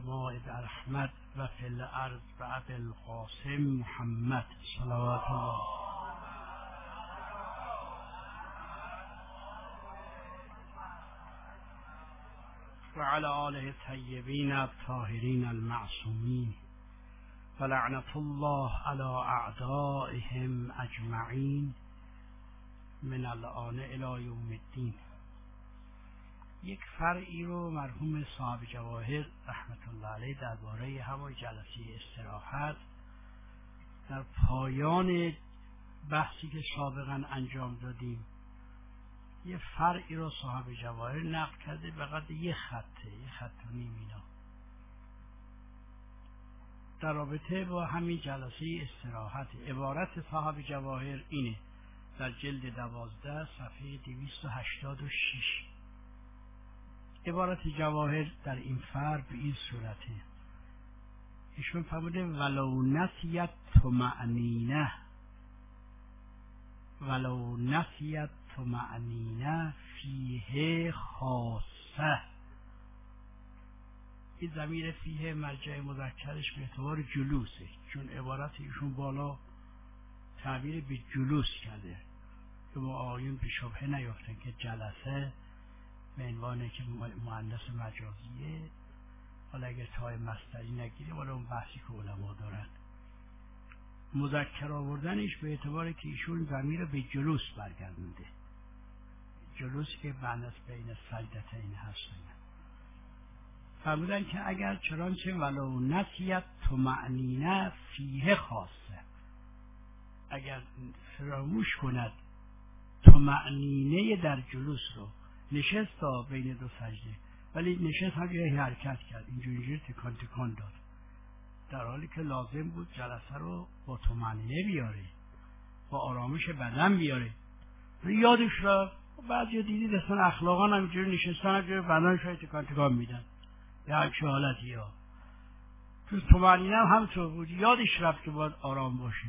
السماء بأحمد و فی الارض بأبی القاسم محمد صلوات الله و علی آله الطیبین الطاهرین المعصومین و لعنة الله علی اعدائهم اجمعین من الآن الی یوم الدین. یک فرعی رو مرحوم صاحب جواهر رحمت الله علیه درباره همون جلسه استراحت در پایان بحثی که سابقا انجام دادیم یه فرعی رو صاحب جواهر نقل کرده، فقط یه خط و نیم اینا در رابطه با همین جلسه استراحت. عبارت صاحب جواهر اینه در جلد 12 صفحه 286. عبارت جواهر در این فرع به این صورته. ایشون فرموده ولو نسیت طمأنینه فیه خاصه. این ضمیر فیه مرجع مذکرش به اعتبار جلوسه، چون عبارت ایشون بالا تعبیر به جلوس کرده که ما آقایون به شبهه نیفتن که جلسه به عنوانه که مؤنث مجازیه، حالا اگر تای مصدری نگیره ولی اون بحثی که علما دارن مذکر آوردنش به اعتباری که ایشون ضمیر به جلوس برگردونده، جلوسی که بنس بین سجدتین هستن. فرمودن که اگر چنانچه ولو نسیت طمأنینه فیه خاصه، اگر فراموش کند طمأنینه در جلوس رو، نشست تا بین دو سجده ولی نشست هم یه حرکت کرد، اینجوری تکان داد، در حالی که لازم بود جلسه رو با طمأنینه بیاره، با آرامش بدن بیاره. یادش را بعضی دیدید اصلا اخلاقا هم اینجوری نشستن، اینجوری بدنش رو تکان میدن یا همچه حالتی ها. تو طمأنینه هم همطور بود، یادش رفت که باید آرام باشه،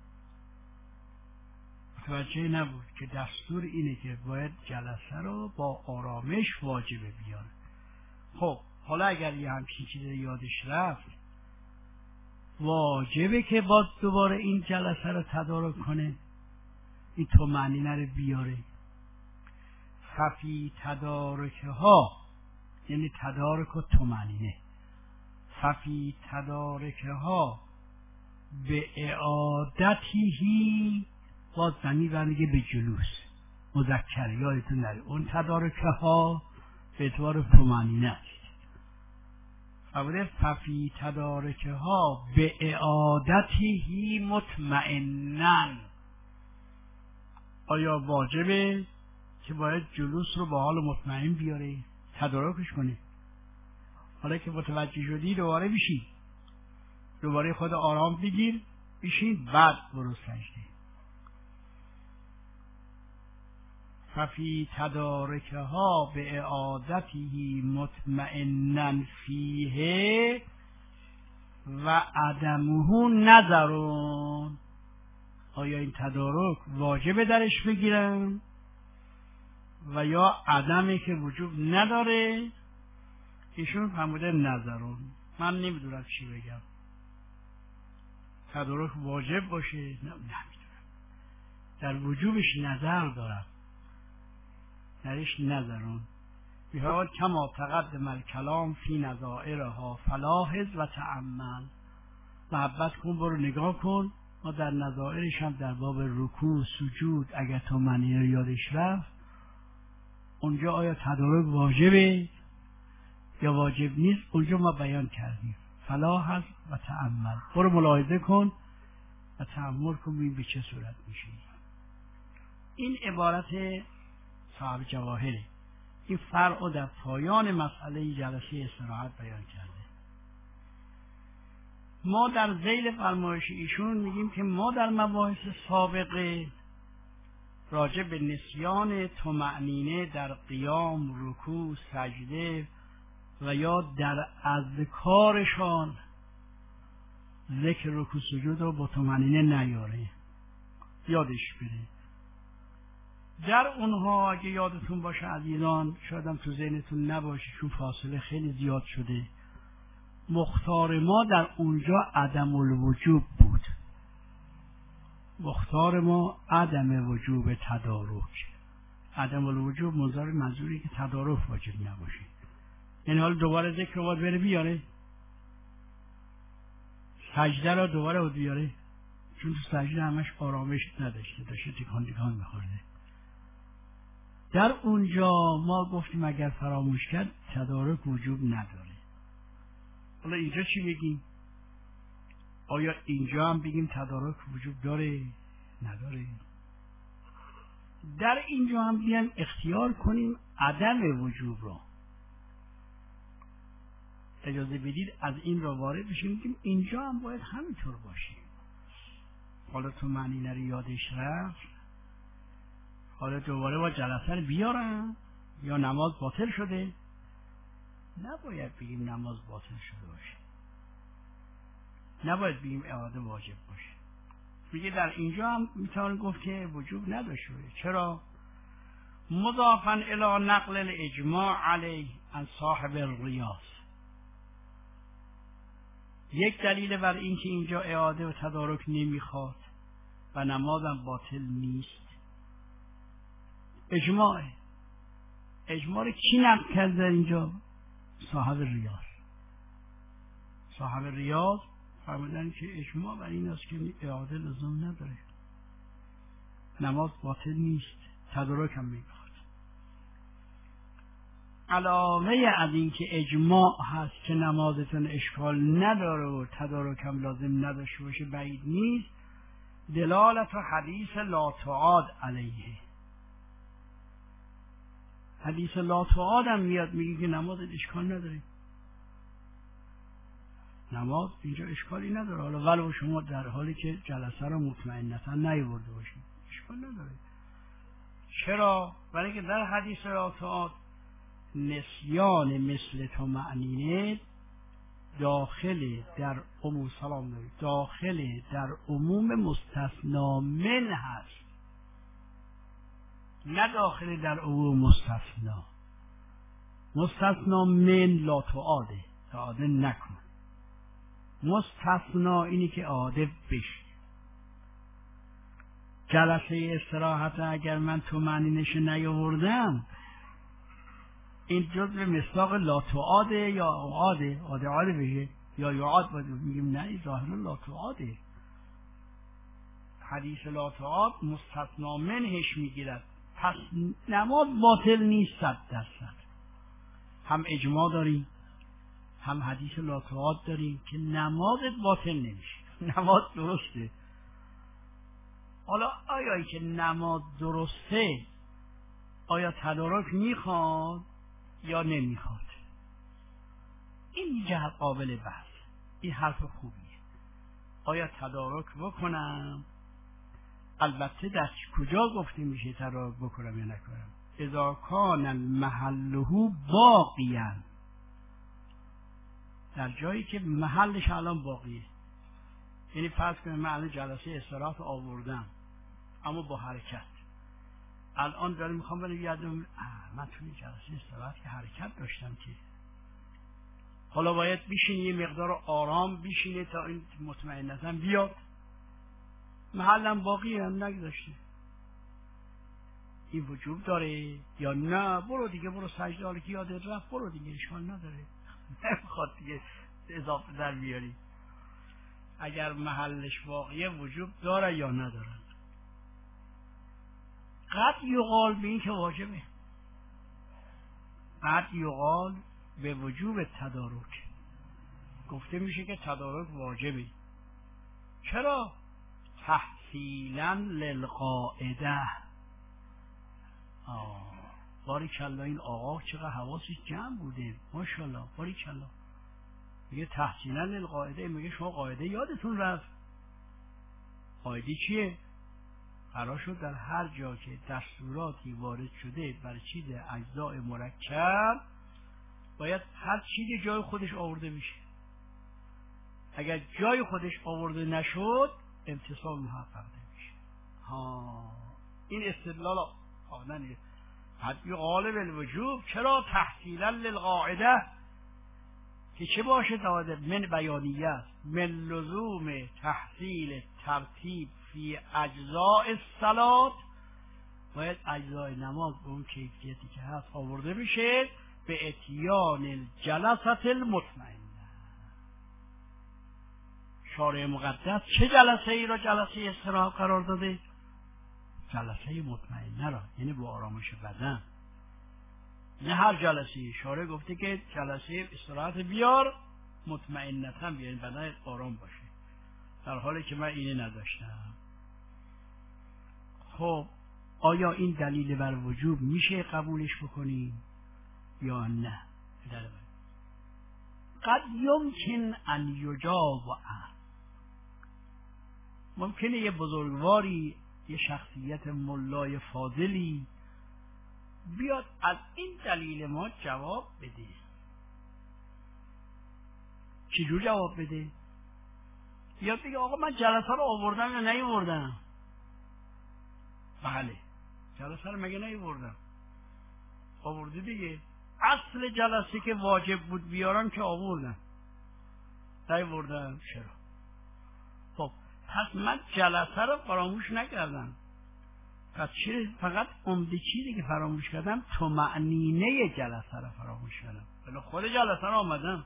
متوجه نبود که دستور اینه که باید جلسه رو با آرامش واجبه بیاره. خب حالا اگر یه همچین چیزی یادش رفت، واجبه که باید دوباره این جلسه رو تدارک کنه، این طمأنینه رو بیاره. ففی تدارکه ها، یعنی تدارک و طمأنینه، ففی تدارکه ها به اعادتیهی، باز زمین برمیگه به جلوس مذکر، یادتون نره اون تدارکه ها به اعتبار طمأنینه است. ففی تدارکه ها به اعادتیهی مطمئنن. آیا واجبه که باید جلوس رو با حال مطمئن بیاره، تدارکش کنه؟ حالا که متوجه شدی دوباره بشین، دوباره خود آرام بگیر، بشین، بعد برو سجده. ففی تدارکه ها به اعادته مطمئنا فیه و عدمه نظرون. آیا این تدارک واجب درش بگیرم و یا عدمی که وجوب نداره؟ ایشون فرموده نظرون. من نمیدونم چی بگم، تدارک واجب باشه نمیدونم، در وجوبش نظر دارم، درش نظرون. بحال کما تقدم الکلام فی نظائرها فلاحظ و تأمل. محبت کن، برو نگاه کن، ما در نظائرش هم در باب رکوع سجود اگر طمأنینه رو یادش رفت، اونجا آیا تدارک واجبه یا واجب نیست، اونجا ما بیان کردیم. فلاحظ و تأمل، برو ملاحظه کن و تأمل کن ببین به چه صورت میشه. این عبارت صاحب جواهره. این فرع در پایان مسئله جلسه استراحت بیان کرده. ما در ذیل فرمایش ایشون میگیم که ما در مباحث سابقه راجع به نسیان طمأنینه در قیام، رکوع، سجده و یا در اذکارشان ذکر رکوع سجود رو با طمأنینه نیاره، یادش بره. در اونها اگه یادتون باشه عزیزان، شاید هم تو ذهنتون نباشه چون فاصله خیلی زیاد شده، مختار ما در اونجا عدم الوجوب بود. مختار ما عدم وجوب تدارک. عدم الوجوب منظوری که تدارک واجب نباشه. این حال دوباره ذکر رو باید بره بیاره، سجده را دوباره باید بیاره، چون تو سجده همش آرامش نداشته، داشته تکان تکان می‌خورده. در اونجا ما گفتیم اگر فراموش کرد تدارک وجوب نداره. حالا اینجا چی بگیم؟ آیا اینجا هم بگیم تدارک وجوب داره؟ نداره؟ در اینجا هم بیایم اختیار کنیم عدم وجوب را. اجازه بدید از این را وارد بشیم که اینجا هم باید همینطور باشیم. حالا تو معنی نری یادش رفت، حالا دوباره با جلسه رو بیارم یا نماز باطل شده؟ نباید بگیم نماز باطل شده باشه، نباید بگیم اعاده واجب باشه. میگه در اینجا هم میتونیم گفت که وجوب نداشته باشه. چرا؟ مضافاً الی نقل الاجماع علیه عن صاحب الریاض. یک دلیل بر این که اینجا اعاده و تدارک نمیخواد و نمازم باطل نیست اجماعه. اجماع کی نقل کرد در اینجا؟ صاحب ریاض. صاحب ریاض فرمودن که اجماع بر این است که اعاده لزوم نداره، نماز باطل نیست، تدارک هم میخواد. علاوه از این که اجماع هست که نمازتون اشکال نداره و تدارک هم لازم نداشته باشه بعید نیست، دلالت و حدیث لا تعاد علیه. حدیث لا تعاد هم میاد میگه که نمازت اشکال نداره، نماز اینجا اشکالی نداره. حالا ولو شما در حالی که جلسه رو مطمئنتا نیاورده باشید اشکال نداره. چرا؟ برای که در حدیث لا تعاد نسیان مثل طمأنینه داخل در عموم سلام دارید، داخل در عموم مستثنا من هست، نه داخل در عموم مستثنا. مستثنا من لا تعاده، تعاده نکن. مستثنا اینی که عاده بشه. جلسه استراحت اگر من طمأنینه‌اش نیاوردم این جزء مصداق لا تعاده یا عاده بشه یا یعاد باید میگیم نه ظاهر لا تعاده. حدیث لا تعاد مستثنا منهش میگیرد، پس نماز باطل نیست 100%. هم اجماع داریم هم حدیث لا تعاد داریم که نمازت باطل نمیشه، نماز درسته. حالا آیا که نماز درسته آیا تدارک میخواد یا نمیخواد؟ این جهت قابل بحث. این حرف خوبیه. آیا تدارک بکنم؟ البته در کجا گفته میشه تدارک بکنم یا نکنم؟ اذا کان محله باقیاً، در جایی که محلش الان باقیه. یعنی فرض کنیم من الان جلسه استراحت آوردم اما با حرکت، الان دارم میخوام برم یادم من توی جلسه استراحت که حرکت داشتم که حالا باید بشینی یه مقدار آرام بشینه تا این مطمئنتاً بیاد، محلم باقی هم نگذاشته. این وجوب داره یا نه؟ برو دیگه، برو سجده، حالا که یادت رفت برو دیگه، اشکال نداره، نمیخواد دیگه اضافه در بیاری. اگر محلش باقیه وجوب داره یا نداره؟ قد یقال به این که واجبه، قد یقال به وجوب تدارک. گفته میشه که تدارک واجبه. چرا؟ تحصیلا للقاعده. باریکالله این آقا چقدر حواسش جمع بوده، ماشاءالله، باریکالله. میگه تحصیلا للقاعده، میگه شما قاعده یادتون رفت. قاعده چیه؟ قرار شد در هر جا که دستوراتی وارد شده بر چیز اجزاء مرکب باید هر چیزی جای خودش آورده میشه. اگر جای خودش آورده نشد امتصال محقق نمیشه. این استدلال آنه حد یقال بالوجوب. چرا؟ تحصیلا للقاعده. که چه باشه داده من بیانیه است، من لزوم تحصیل ترتیب فی اجزاء الصلات، باید اجزای نماز به اون کیفیتی که هست آورده بشه، به اتیان الجلسه المطمئنه. شارع مقدس چه جلسه ای را جلسه استراحت قرار داده؟ جلسه مطمئنه را، یعنی با آرامش بدن، نه هر جلسه. شارع گفته که جلسه استراحت بیار مطمئنتا بیار، بدن آرام باشه، در حالی که من اینه نداشتم. خب آیا این دلیل بر وجوب میشه قبولش بکنیم یا نه؟ قد یمکن ان یجاب، ممکنه یه بزرگواری، یه شخصیت ملای فاضلی بیاد از این دلیل ما جواب بده. چجور جواب بده؟ بیاد بگه آقا من جلسه رو آوردم یا نیاوردم؟ بله، جلسه رو مگه نیاوردم؟ آورده دیگه. اصل جلسه که واجب بود بیارم که آوردم، نیاوردم چرا؟ خب پس من جلسه رو فراموش نکردم، پس چرا فقط عمده چیزی که فراموش کردم طمأنینه جلسه رو فراموش کردم، ولی خود جلسه رو آمدم.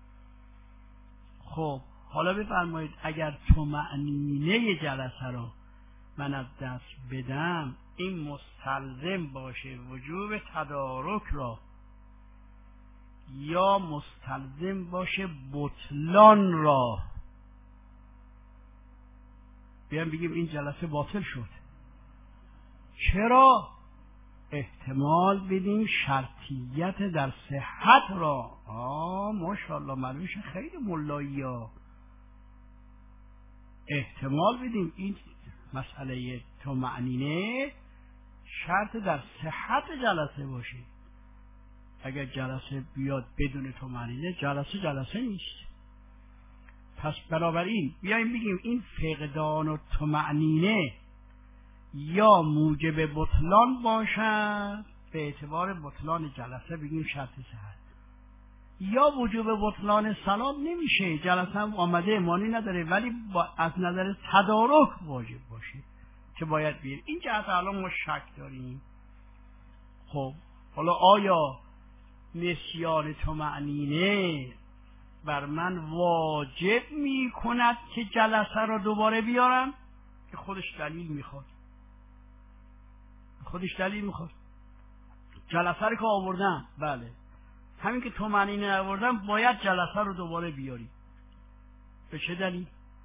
خب حالا بفرمایید اگر طمأنینه جلسه رو من از دست بدم، این مستلزم باشه وجوب تدارک را یا مستلزم باشه بطلان را؟ بیان بگیم این جلسه باطل شد. چرا؟ احتمال بدیم شرطیت در صحت را. ماشاءالله معلومش خیلی ملایی ها. احتمال بدیم این مسئله طمأنینه شرط در صحت جلسه باشه. اگر جلسه بیاد بدون طمأنینه، جلسه نیست. پس بنابراین بیایم بگیم این فقدان و طمأنینه یا موجب بطلان باشد، به اعتبار بطلان جلسه بگیم شرط صحت، یا وجوب بطلان صلات نمیشه، جلسه هم آمده مانی نداره، ولی از نظر تدارک واجب باشه که باید بیاریم. این جهت الان ما شک داریم. خب حالا آیا نسیان طمأنینه بر من واجب می کند که جلسه را دوباره بیارم؟ که خودش دلیل میخواد. جلسه رو که آوردم، بله، همین که طمأنینه آوردم باید جلسه رو دوباره بیاری. به چه دلیل؟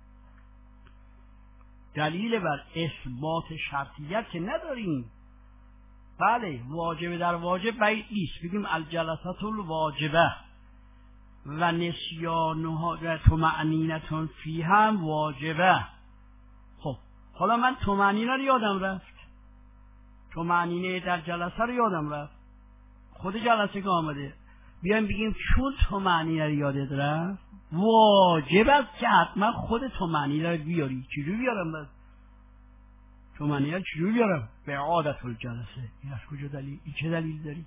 دلیل بر اثبات شرطیت که نداریم. بله، واجب در واجب بعید نیست بگیم الجلسه الواجبه و نسیانها و طمأنینه فیها هم واجبه. خب حالا من طمأنینه رو یادم رفت، طمأنینه در جلسه رو یادم رفت، خود جلسه که آمده، بیایم بگیم چون طمأنینه رو یادت رفت واجب است که حتما خود طمأنینه رو بیاری. چجور بیارم بس؟ طمأنینه رو چجور بیارم؟ به عادت الجلسه. این از کجا دلیل؟ این چه دلیل دارید؟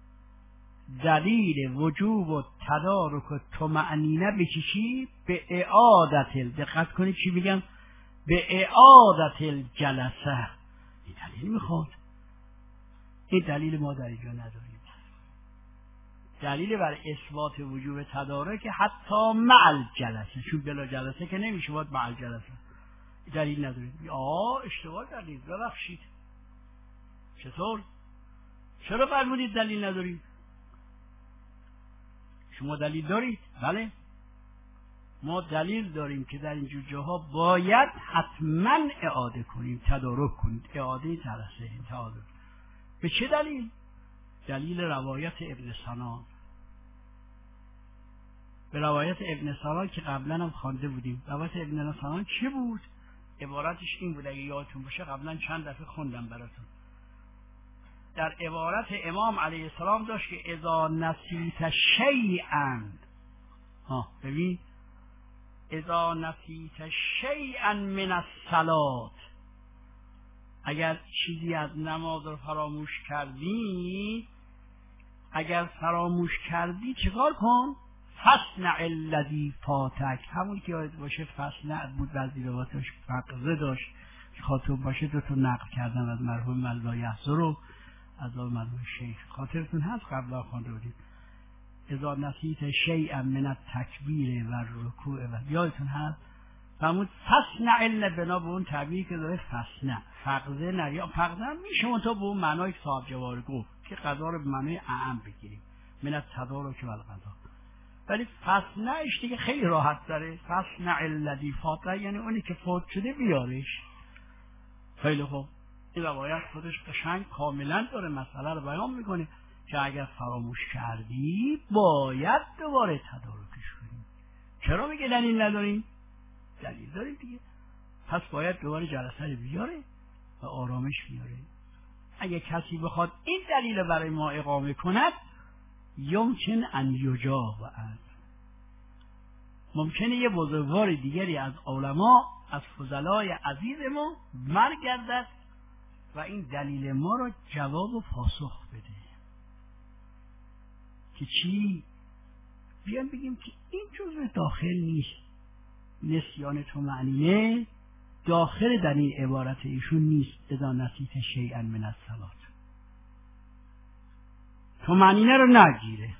دلیل وجوب و تدارک و طمأنینه به چی؟ به اعادت. دقت کنید چی میگم؟ به اعادت الجلسه. این دلیل میخواد. این دلیل ما در اینجا نداریم. دلیل بر اثبات وجوب تدارک حتی مع الجلسه، چون بلا جلسه که نمیشه، باید مع الجلسه. دلیل نداریم. اشتباه کردید، ببخشید. چطور؟ چرا فرمودید دلیل نداریم؟ شما دلیل دارید؟ بله، ما دلیل داریم که در اینجور جاها باید حتما اعاده کنیم، تدارک کنید، اعاده جلسه تدارک. به چه دلیل؟ دلیل روایت ابن سنان. به روایت ابن سنان که قبلا هم خوانده بودیم. روایت ابن سنان چه بود؟ عبارتش این بود، اگه یادتون باشه قبلا چند دفعه خوندم براتون. در عبارت امام علیه السلام داشت که اذا نسیت شیئا، ببین، اذا نسیت شیئا من الصلاة، اگر چیزی از نماز رو فراموش کردی، چکار کن؟ فصنع الذی فاتک، همون که یاد باشه فصنع بود، بعضی روایاتش فقزه داشت، خاطر باشه دو تا نقل کردن از مرحوم ملا یحضر رو از مرحوم شیخ. خاطرتون هست قبلا خوانده بودیم اذا نسیت شیئا من التکبیر و الرکوع و یادتون هست فرمود فصنع الا بنا به اون تعبیری که داره فصنع، فقزه نه، یا فقزه هم میشه اون تا به اون معنای که صاحب جواهر گفت که قضا رو به معنای اعم بگیریم من التدارک و القضا، ولی فصنعش دیگه خیلی راحت داره. فصنع الذی فات یعنی اونی که فوت شده بیارش. خیلی خوب، این روایت خودش قشنگ کاملا داره مسئله رو بیان میکنه که اگر فراموش کردی باید دوباره تدارکش کنیم. چرا میگه دلیل نداریم؟ دلیل داریم دیگه، پس باید دوباره جلسه رو بیاره و آرامش بیاره. اگه کسی بخواد این دلیل رو برای ما اقامه کند یمکن ان یجاب از، ممکنه یه بزرگوار دیگری از علما از فضلای عزیز ما برگردد و این دلیل ما رو جواب و پاسخ بده که چی؟ بیان بگیم که این جزء داخل نیست، نسیان طمأنینه داخل در این عبارت ایشون نیست. اذا نسیت شیئا من الصلاة، طمأنینه رو نگیره.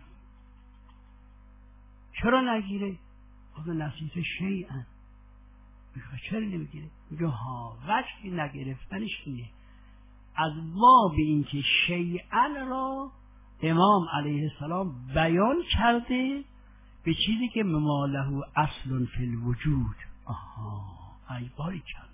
چرا نگیره؟ اذا نسیت شیئا، چرا نمیگیره؟ میگه ها وجهی نگرفتنش اینه از باب اینکه شیئا را امام علیه السلام بیان کرده به چیزی که مما له اصل فی الوجود. ای باری کلا،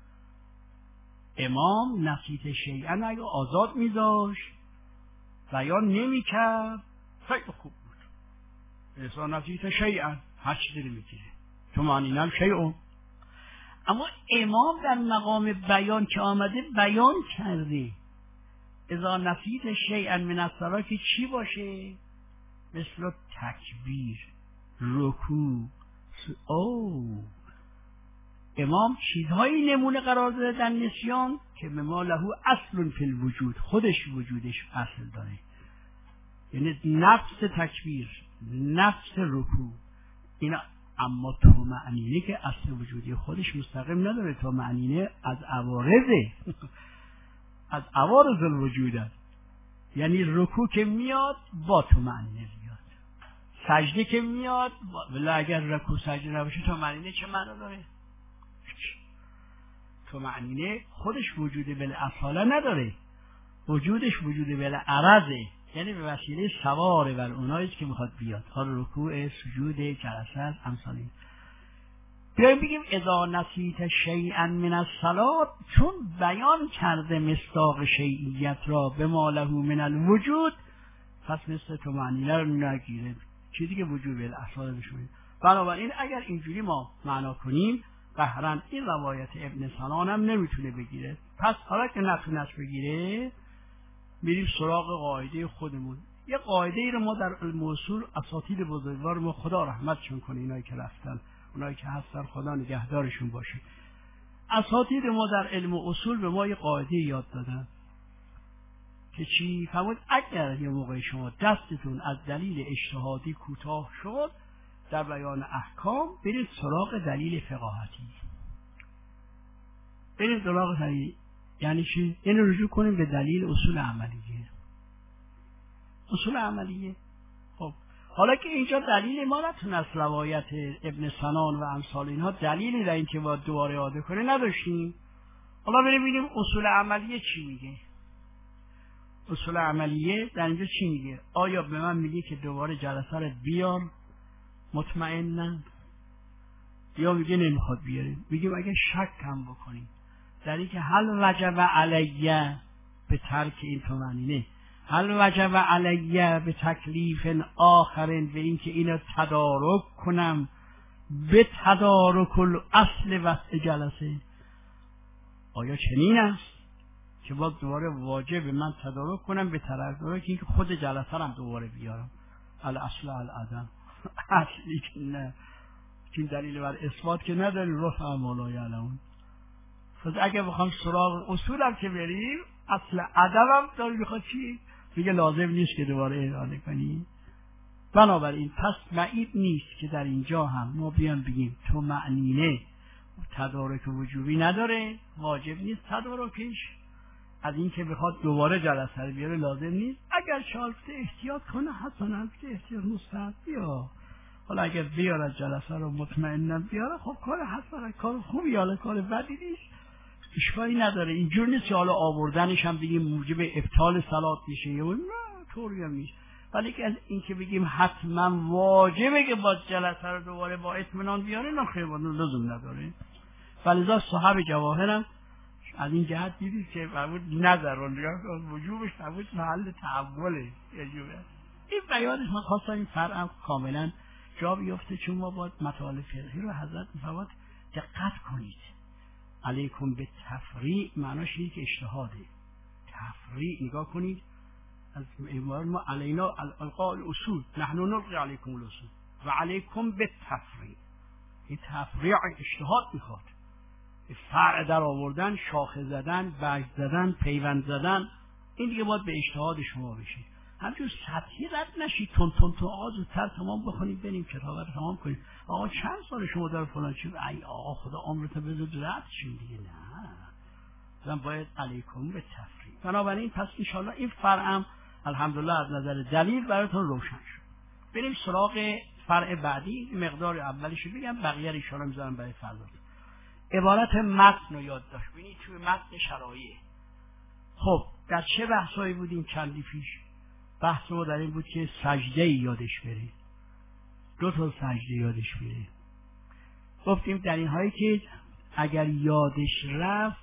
امام نسیت شیئا اگه آزاد میذاشت بیان نمیکرد خیلی خوب بود. اذا نسیت شیئا هر چیزی میگیره، طمأنینه شیئا. اما امام در مقام بیان که آمده بیان کرده اذا نسیت شیئا من الصلاة که چی باشه؟ مثل تکبیر، رکوع. امام چیزهایی نمونه قرار داده در نسیان که مما له اصل فی الوجود، خودش وجودش اصل داره، یعنی نفس تکبیر، نفس رکوع اینا. اما طمأنینه که اصل وجودی خودش مستقیم نداره، طمأنینه از عوارضه از عوارض الوجود است. یعنی رکوع که میاد با طمأنینه میاد، سجده که میاد ولی اگر رکوع سجده نباشه طمأنینه چه معنا داره؟ طمأنینه خودش وجود بالاصاله نداره، وجودش وجود بالعرضه، یعنی به وسیله سواره بر اونایی که میخواد بیاد، حال رکوع، سجود، جلسه، امثال این. بیاییم بگیم اذا نسیت شیئا من الصلاة، چون بیان کرده مصداق شیعیت را به ما له من الوجود، پس مثل طمأنینه رو نگیره، چیزی که وجود بالاصاله بشه. بنابراین اگر اینجوری ما معنا کنیم قهرن این روایت ابن سنان هم نمیتونه بگیره. پس حالا که نتونست بگیره میریم سراغ قاعده خودمون. یه قاعده ای رو ما در علم اصول اساتید بزرگوار ما خدا رحمتشون کنه، اینایی که رفتن، اونایی که هستن خدا نگهدارشون باشه، اساتید ما در علم اصول به ما یه قاعده یاد دادن که چی؟ فرمود اگر یه موقع شما دستتون از دلیل اجتهادی کوتاه شد در بیان احکام، برید سراغ دلیل فقاهتی. برید سراغ دلیل، یعنی چی؟ یعنی رجوع کنیم به دلیل اصول عملیه. اصول عملیه. خب حالا که اینجا دلیل ما نتونست روایت ابن سنان و امثال اینها دلیلی در این که باید دوباره اعاده کنه نداشتیم، حالا بریم ببینیم اصول عملیه چی میگه. اصول عملیه در اینجا چی میگه؟ آیا به من میگه که دوباره جلسه رو بیار مطمئنن، یا میگه نمیخواد بیاریم؟ میگیم اگه شک هم بکنیم در این که هل وجب علیه به ترک این طمأنینه، هل وجب علیه به تکلیف آخرین، به این که اینو تدارک کنم به تدارک الاصل وقت جلسه، آیا چنین است که باید دوباره واجب من تدارک کنم به تدارک این که خود جلسه هم دوباره بیارم؟ الاصل العدم، اصلی که نه، چون دلیل بر اثبات که نداریم، رفع ما یعلمون. پس اگه بخوام سراغ اصولم که بریم، اصل ادبم داره میخواد چی؟ میگه لازم نیست که دوباره اعاده کنی. بنابراین پس بعید نیست که در اینجا هم ما بیان بگیم تو معنینه تدارک وجوبی نداره، واجب نیست تدارکش، از این که بخواد دوباره جلسه رو بیاره لازم نیست. اگر شالفته احتیاط کنه حسنا، که احتیاط مستحب بیا، حالا اگر بیاره جلسه رو مطمئنا بیاره، خب کار حسنا، کار خوبی، حالا کار بدی نیست، اشکالی نداره. اینجور نیست که حالا آوردنش هم بگیم موجب ابطال صلات میشه یا نه، طوری هم نیست. ولی که از این که بگیم حتما واجبه که با جلسه رو دوباره با اطمینان بیاره، نه خیر، لزوم نداره. ولذا صاحب جواهر هم از این جهت دیدید که فرمود نظر وجوبش فرمود محل تحوله. این بیانش من خواستم این فرق کاملا جا بیفته، چون ما باید مطالب فقهی رو حضرت می‌فرماد دقت کنید. علیکم به تفریع معناش اینه که اجتهاده. تفریع نگاه کنید، از ما علینا القاء الاصول، نحن نلقی علیکم الاصول و علیکم به تفریع. این تفریع اجتهاد میخواد، فرع در آوردن، شاخه زدن، برگ زدن، پیوند زدن، این دیگه باید به اجتهاد شما بشه. همچون سطحی رد نشید، تون آقا زودتر تمام بخونید بریم کتاب رو تمام کنید. آقا چند سال شما در فلان چیز، ای آقا خدا عمرت بزود رد شیم دیگه، نه مثلا باید علیکم به تفریع. بنابراین پس انشاءالله این فرعم الحمدلله از نظر دلیل براتون روشن شد. بریم سراغ فرع بعدی. مقدار اولیش رو بگم، بقیه رو انشاءالله میذارم برای فردا. عبارت متن رو یاد داشت. ببینید توی متن شرایع. خب در چه بحثایی بودیم چندی پیش؟ بحث ما در این بود که سجده یادش بره، 2 تا سجده یادش بره. گفتیم در این هایی که اگر یادش رفت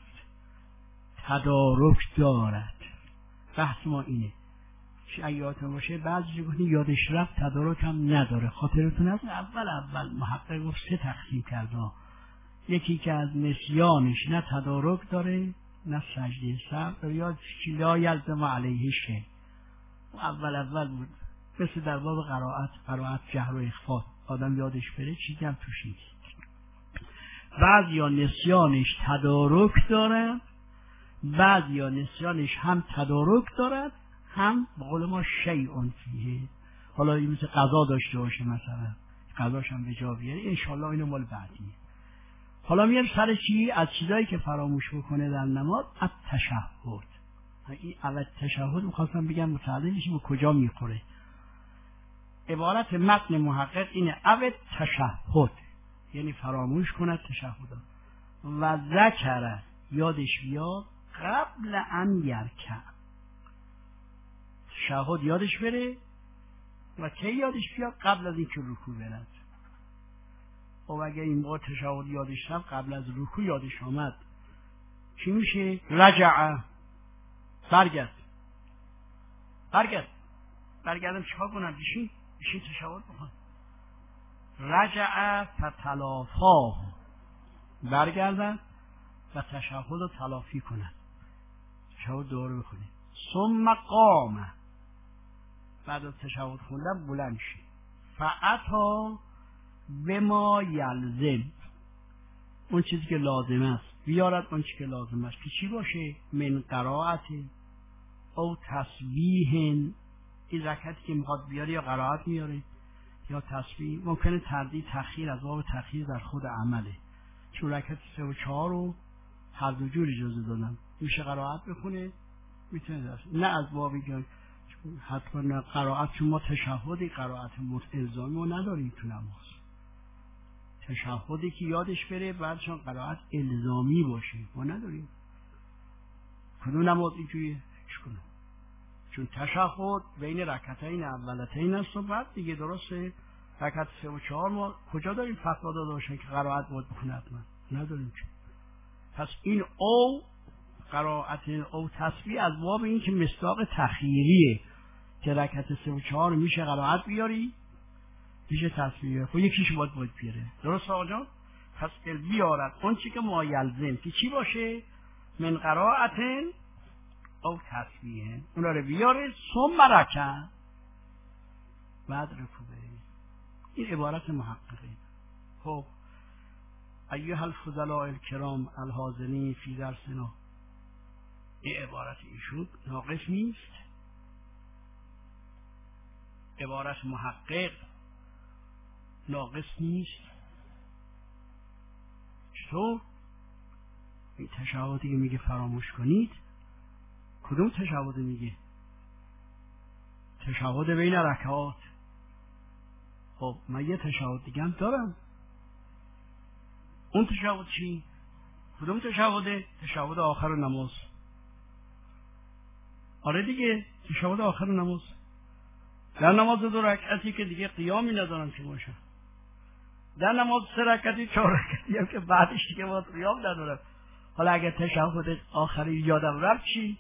تدارک دارد. بحث ما اینه. یادتون باشه بعضی گفتیم یادش رفت تدارک هم نداره. خاطرتون هست اول محقق گفت 3 تقسیم کرده. یکی که از نسیانش نه تدارک داره نه سجده سهو داره، یا لا یلزم علیه شیء. اول بود، مثل در باب قرائت جهر و اخفا، آدم یادش بره چیزی هم توش نیست. بعضیا نسیانش تدارک داره، بعضیا نسیانش هم تدارک دارد، هم به قول ما شیء فیه. حالا این مثل قضا داشته باشه، مثلا قضاش هم به جا بیاره، انشالله اینو مال بعدیه. حالا میام سر چی؟ از چیزایی که فراموش بکنه در نماز، التشهد. این اول تشهد میخواستم بگم متعلقش به کجا میخوره. عبارت متن محقق اینه اول تشهد، یعنی فراموش کنه تشهد و ذکر یادش بیاد قبل ان یرکع. تشهد یادش بره و کی یادش بیاد؟ قبل از اینکه رکوع برد. و اگر این موقع تشهد یادش رفت قبل از رکوع یادش آمد، چی میشه؟ رجع، برگردم چیکار کنم؟ بشین تشهد بکن. رجع فتلافاه، برگردن و تشهد رو تلافی کنن، تشهد دوره بکنه. ثم قام، بعد از تشهد خوندن بلند شه. فاتا بما یلزم، اون چیزی که لازم است بیارد، اون چیزی که لازم است که چی باشه؟ من قرائت او تسبیح. این رکعتی که میخواد بیاره یا قرائت میاره یا تسبیح. ممکنه تردید تأخیر از باب تأخیر در خود عمله، چون رکعت 3 و 4 رو هر دو جور اجازه دادن، میشه قرائت بخونه، میتونه درست، نه از بابی که حتما قرائت، چون ما تشهدی قرائت الزامی رو نداریم تو نماز. تشهدی که یادش بره بعدشان قرائت الزامی باشه ما نداریم. کدوم نماز اینجوریه؟ چون تشهد بین رکعتین اولتین است و بعد دیگه درسته رکعت 3 و 4 ما کجا داریم فتوا داده باشن که قرائت باید بکنه؟ حتما نداریم. پس این او قرائت او تسبیح از باب این که مصداق تخییریه که رکعت 3 و 4 میشه قرائت بیاری، میشه تسبیح، خب یکیش باید بیاره. درست آقا جان؟ پس بیارد اون چی که ما یلزم که چی باشه؟ من قرائت او تسبیح، اونا رو بیاره. ثم رکع، بعد رکوع بره. این عبارت محققه. خب ایها الفضلاء الکرام الحاضرین فی درسنا، این عبارت ایشون ناقص نیست. عبارت محقق ناقص نیست. چطور؟ این تشهدی که میگه فراموش کنید، کدوم تشهد میگه؟ تشهد بین رکعات. خب من یه تشهد دیگه هم دارم. اون تشهد چی؟ کدوم تشهده؟ تشهد آخر نماز. آره دیگه، تشهد آخر نماز. در نماز 2 رکعتی که دیگه قیامی ندارم که باشم، در نماز 3 رکعتی 4 رکعتی هم که بعدش دیگه باید قیام ندارم. حالا اگر تشهد آخری یادم رفت چی؟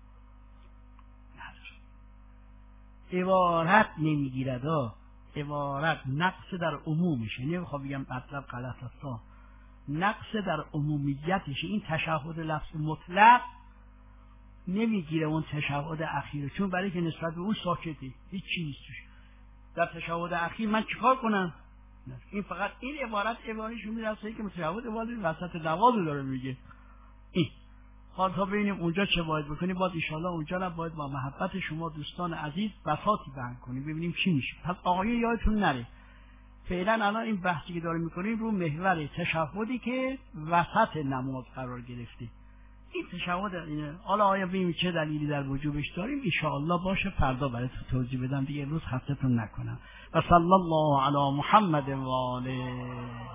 ندارم. عبارت نمیگیرد عبارت نقص در عمومشه. نمیخوام بگم مطلب غلط است، نقص در عمومیتشه. این تشهد لفظ مطلق نمیگیره اون تشهد اخیر، چون برای که نسبت به اون ساکته، هیچ چیز نیستش. در تشهد اخیر من چیکار کنم؟ این فقط این عبارتش میرسه که تشهد والی وسط نماز داره میگه. این حالا تا ببینیم اونجا چه باید بکنیم. باید ان شاءالله اونجا رو باید با محبت شما دوستان عزیز بساطی بیان کنیم، ببینیم چی میشه. پس آقایون یادتون نره فعلا الان این بحثی که داریم میکنیم رو محور تشهدی که وسط نماز قرار گرفته. این تشهد اینه. حالا آیا ببینیم چه دلیلی در وجوبش داریم، ان شاء الله باشه فردا براتون توضیح بدم دیگه، امروز خستتون نکنم. و صلی الله علی محمد و آله.